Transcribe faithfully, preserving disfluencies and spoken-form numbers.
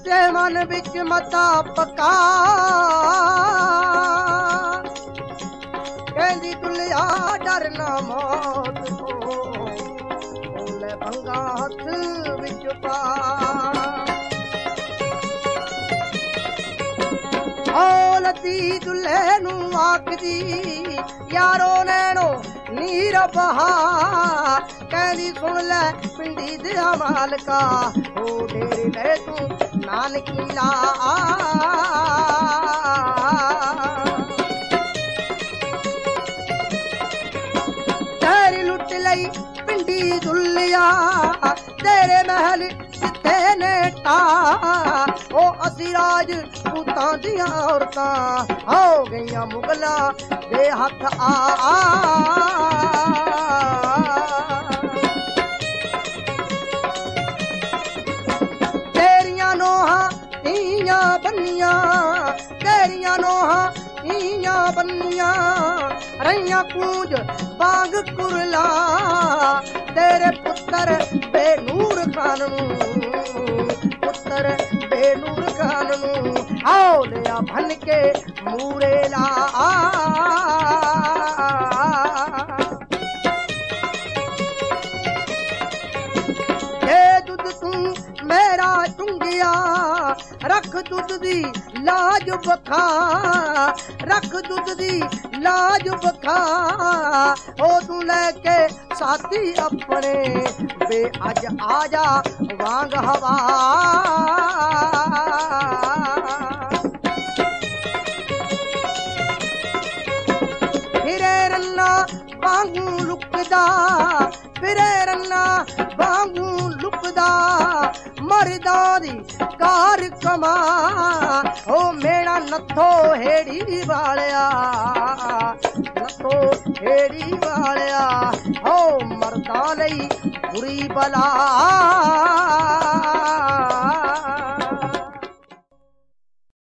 ते मन बिच मता पका कहंदी दुल्हा डरना मौत तो ओले भंगा हथ बिच पा औलती दुल्हे नू आखदी यारो नैनो नीर बहा कहंदी सुन ले पिंडी दिया मालका ओ डेरे ले तू नानकी ला तेरी लुट लई पिंडी दुल्लिया तेरे महल जिथे ने टा ओ असी राज पूतां दियां औरतां हो गईयां मुगला दे हथ आ, आ तेरियां नोहां धीयां बन्नियां तेरियां नोहां धीयां बन्नियां रहियां कूंज बाग कुरला तेरे पुत्र बेनूर खान नू पुत्र बेनूर खान नू आओ लिया भन के मूरे ला ये दुध तू मेरा चुंगिया रख दुध दी लाज बखा रख दुध दी लाज बखा ओ तू लेके साथी अपने बे अज आजा वांग हवा फिरे रन्ना वांगू लुकदा फिरे रन्ना वांगू लुकदा मरदा दी कार कमा ओ मेरा नथो हेड़ी वालिया नथो हेड़ी वालिया ओ मरदा लई बुरी बला